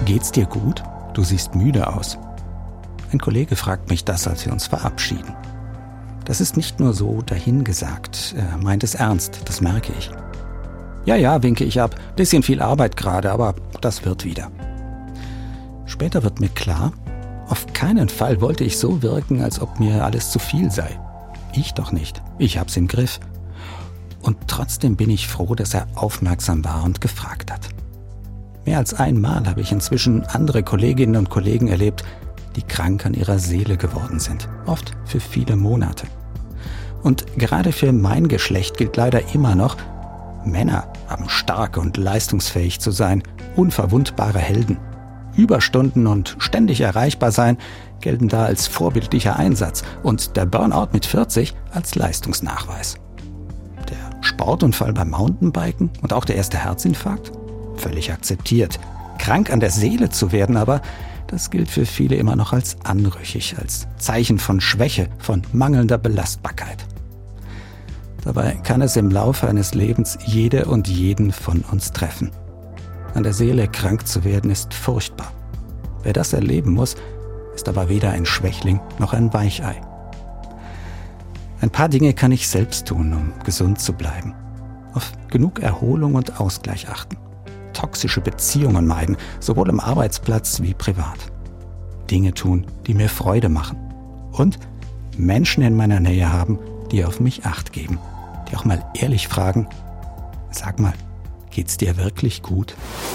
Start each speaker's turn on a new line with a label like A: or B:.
A: Geht's dir gut? Du siehst müde aus. Ein Kollege fragt mich das, als wir uns verabschieden. Das ist nicht nur so dahingesagt, er meint es ernst, das merke ich. Ja, winke ich ab, bisschen viel Arbeit gerade, aber das wird wieder. Später wird mir klar, auf keinen Fall wollte ich so wirken, als ob mir alles zu viel sei. Ich doch nicht, ich hab's im Griff. Und trotzdem bin ich froh, dass er aufmerksam war und gefragt hat. Mehr als einmal habe ich inzwischen andere Kolleginnen und Kollegen erlebt, die krank an ihrer Seele geworden sind, oft für viele Monate. Und gerade für mein Geschlecht gilt leider immer noch, Männer haben stark und leistungsfähig zu sein, unverwundbare Helden. Überstunden und ständig erreichbar sein gelten da als vorbildlicher Einsatz und der Burnout mit 40 als Leistungsnachweis. Der Sportunfall beim Mountainbiken und auch der erste Herzinfarkt? Völlig akzeptiert. Krank an der Seele zu werden aber, das gilt für viele immer noch als anrüchig, als Zeichen von Schwäche, von mangelnder Belastbarkeit. Dabei kann es im Laufe eines Lebens jede und jeden von uns treffen. An der Seele krank zu werden ist furchtbar. Wer das erleben muss, ist aber weder ein Schwächling noch ein Weichei. Ein paar Dinge kann ich selbst tun, um gesund zu bleiben. Auf genug Erholung und Ausgleich achten. Toxische Beziehungen meiden, sowohl am Arbeitsplatz wie privat. Dinge tun, die mir Freude machen. Und Menschen in meiner Nähe haben, die auf mich Acht geben. Die auch mal ehrlich fragen, sag mal, geht's dir wirklich gut?